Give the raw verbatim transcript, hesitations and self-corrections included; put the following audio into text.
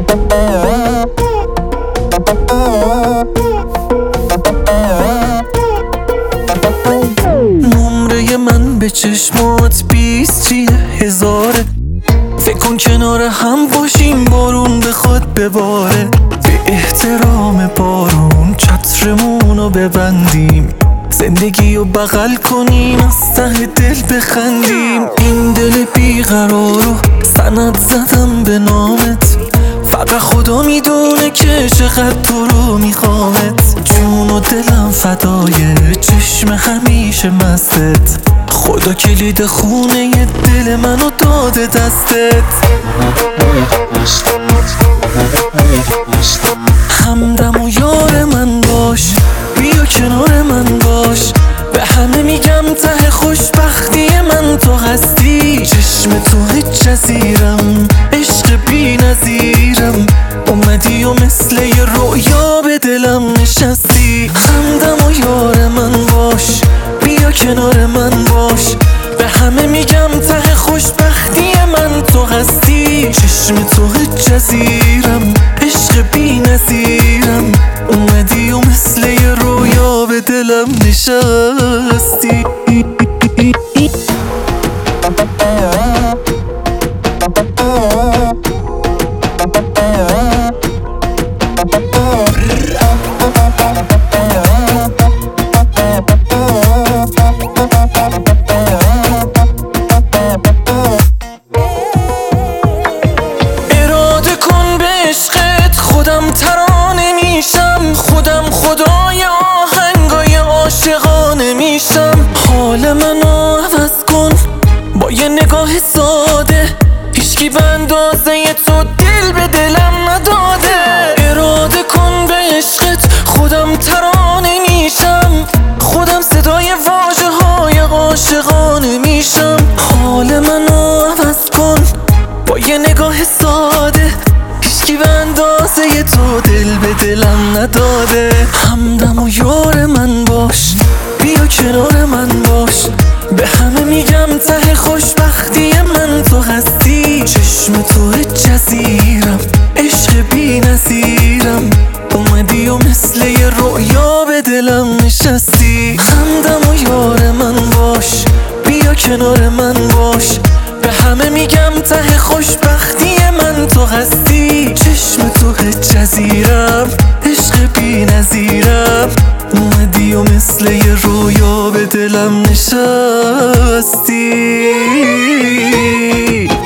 نمره من به چشمات بیست چیه هزاره. فکر کن کنار هم باشیم بارون بخواد بباره. به احترام بارون چترمونو ببندیم، زندگی رو بغل کنیم، از ته دل بخندیم. این دل بیقرارو سند زدم به نامت، فقط خدا میدونه که چقدر تو رو میخوامت. جون و دلم فدای چشم همیشه مستت، خدا کلید خونه دل منو داده دستت. همدم و یار من باش، بیا کنار من باش. به همه میگم ته خوشبختی من تو هستی. چشم تو هیچ جزیرم، عشق بی نظیرم. اومدی و مثل یه رویا به دلم نشستی. همدم و یار من باش، بیا کنار من باش. به همه میگم ته خوشبختی من تو هستی. چشم تو هیچ جزیرم، عشق بی نظیرم. اومدی و مثل یه رویا به دلم نشستی. اراده کن به عشقت، خودم ترانه میشم. خودم خدای آهنگای عاشقانه میشم. حال منو عوض کن با یه نگاه ساده، هیچکی به اندازه تو دل به دلم نداده. اراده کن به عشقت، خودم ترانه میشم. خودم صدای واژه های عاشقانه میشم. حال منو عوض کن با یه نگاه ساده، هیچکی به اندازه تو دل به دلم نداده. همدم و یار من باش، بیا کنار من باش. به همه میگم ته خوشبختی من تو هستی. چشم تو هیچ جزیرم، عشق بی نظیرم. اومدی و مثل یه رویا به دلم نشستی. همدم و یار من باش، بیا کنار من باش. به همه میگم ته خوشبختی من تو هستی. چشم تو هیچ جزیرم، عشق بی نظیرم. اومدی و مثل یه رویا به دلم نشستی.